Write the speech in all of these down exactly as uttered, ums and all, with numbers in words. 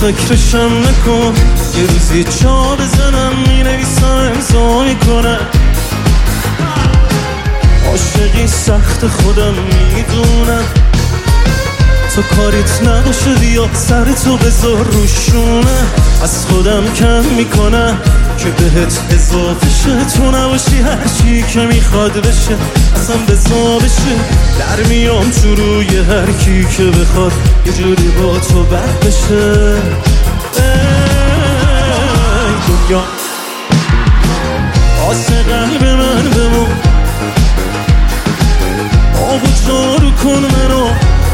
فکرشم نکن، یه روزی جا بزنم مینویسم امضا میکنم. عاشقی سخت خودم میدونم، تو کاریت نباشه بیا سر تو بذار روشونه. از خودم کم میکنم که بهت اضافه شه، تو نباشی هرچی که میخواد بشه اصلا بزا بشه. در میام تو روی هر کی که بخواد یه جوری با تو بد بشه. ای دنیا آسه قلب من بمون، آب و جارو کن منو،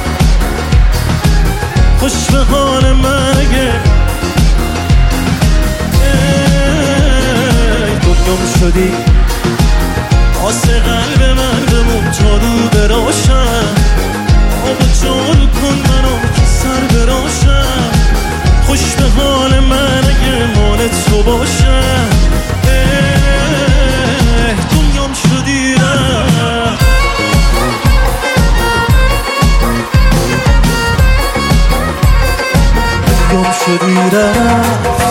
خوش به حال من اگه دنیام شدی. آسه قلب من بمون تا رو براشم، آب و جارو کن منو که سر براشم. خوش به حال من اگه مال تو باشم. دنیام شدی رفت، دنیام شدی رفت.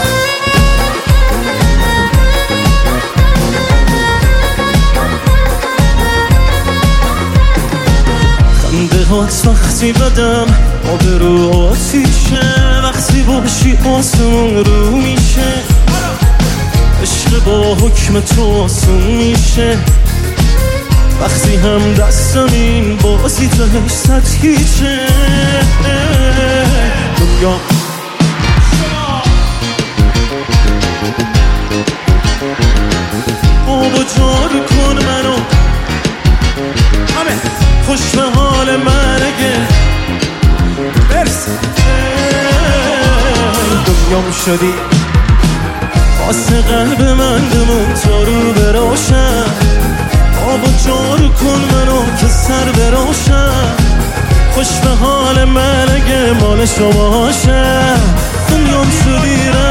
خنده هات وقتی بدم آبرو آتیشه، وقتی باشی آسمون رو میشه. عشق با حکم تو آسون میشه، وقتی هم دستم این بازی تهش سطحیشه. دنیا آب و جارو کن منو، همه خوش به حال من اگه برسی. دنیام شدی واسه قلب من بمون تا رو براشم، آب و جارو کن منو که سر براشم. خوش به حال من اگه مال شما باشم. دنیام شدی